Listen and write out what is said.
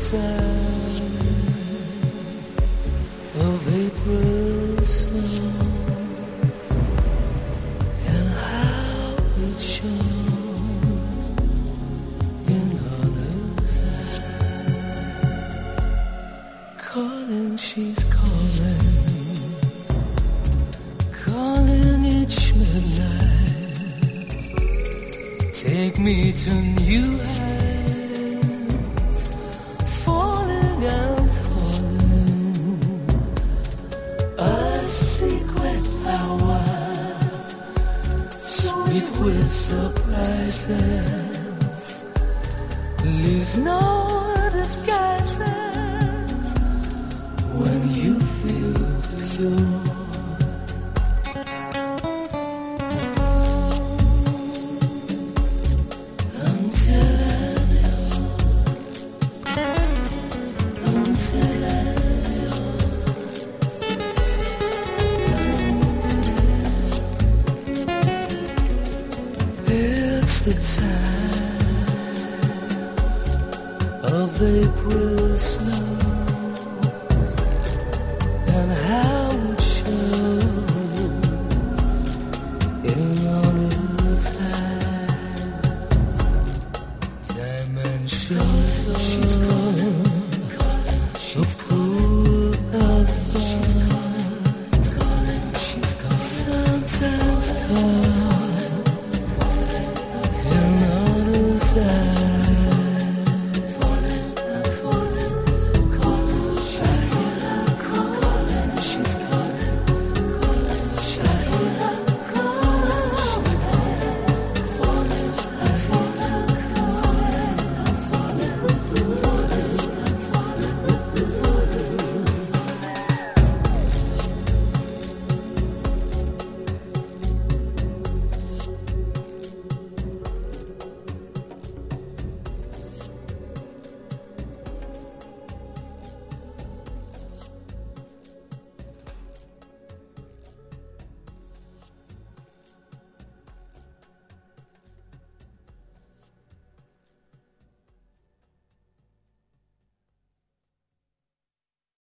time of April snow, and how it shows in others' eyes. Calling, she's calling each midnight. Take me to new heights, falling and falling. A secret power, sweet with surprises, leaves no disguises when you feel pure. The time of April snow.